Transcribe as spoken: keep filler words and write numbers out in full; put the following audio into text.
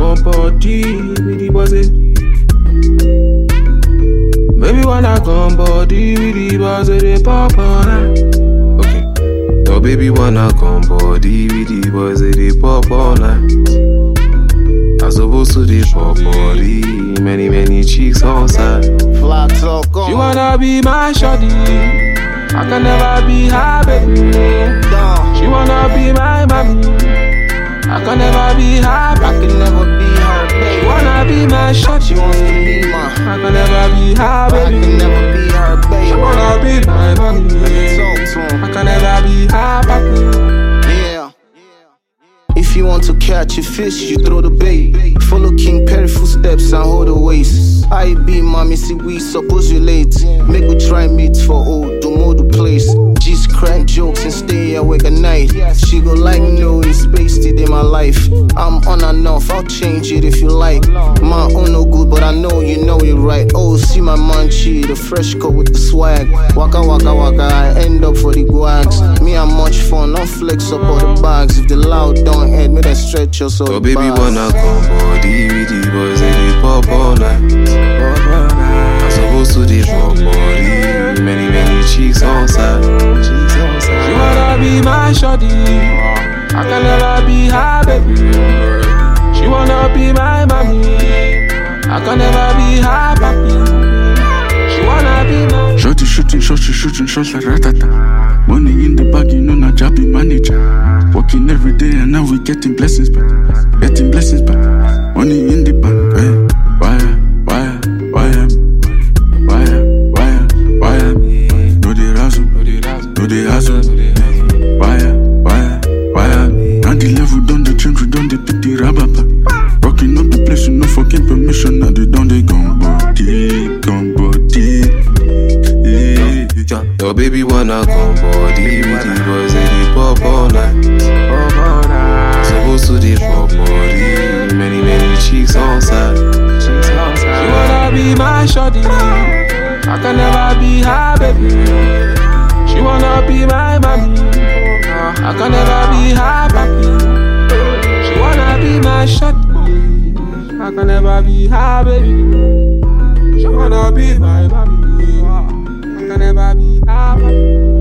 come body with the bossy. Baby wanna come body with the bossy, they pop on her. Okay. So baby wanna come body with the bossy, they pop all night. I supposed to the pop body, many many cheeks on side. Fly talk on. She wanna be my shawty, I can never be her baby. She wanna be my mommy, I can never be her I baby. can never be her baby. She wanna be my shawty, She wants to be my. I can never be her I can baby. never be her baby. She wanna be my mommy, Talk to him. I can never be her baby. Yeah. If you want to catch a fish, you throw the bait. Follow King Perry footsteps and hold the waist. I be mommy, see we suppose relate. Make we try meet for old, do more the place. Just crack jokes and stay awake at night. She go like no, it's space till in my life. I'm on and off, I'll change it if you like. My own no good, but I know you know it right. Oh, see my munchie, the fresh coat with the swag. Waka waka waka, I end up for the guags. Me I'm much fun, I'll flex up all the bags. If the loud don't end, me then stretch yourself. So baby wanna come body with the boys and they pop all night. I'm supposed to the pop body, many many cheeks on side. She wanna be my shawty, I can never be her baby. She wanna be my mommy, I can never be her papi. She wanna be my Shorty shooting shots, she shooting shots like ratata. Money in the bag, you know, not job manager. Working every day and now we getting blessings back. Getting blessings back. Money in the bank, eh? Wire, wire, wire, wire, wire, wire. No they razzle, no they hassle. Wire, wire, wire. Now the level done the change, we done the pick the rababa. Rocking up the place, you no fucking permission. Now they done the gun body, gun body. Your baby wanna come body with the boys and they pop all night. Supposed to the pop body, many many cheeks on side. She wanna be my shawty, I can never be her baby. She wanna be my mommy, I can never be her papi. She wanna be my shawty, I can never be her baby. She wanna be my mommy, I can never be her papi.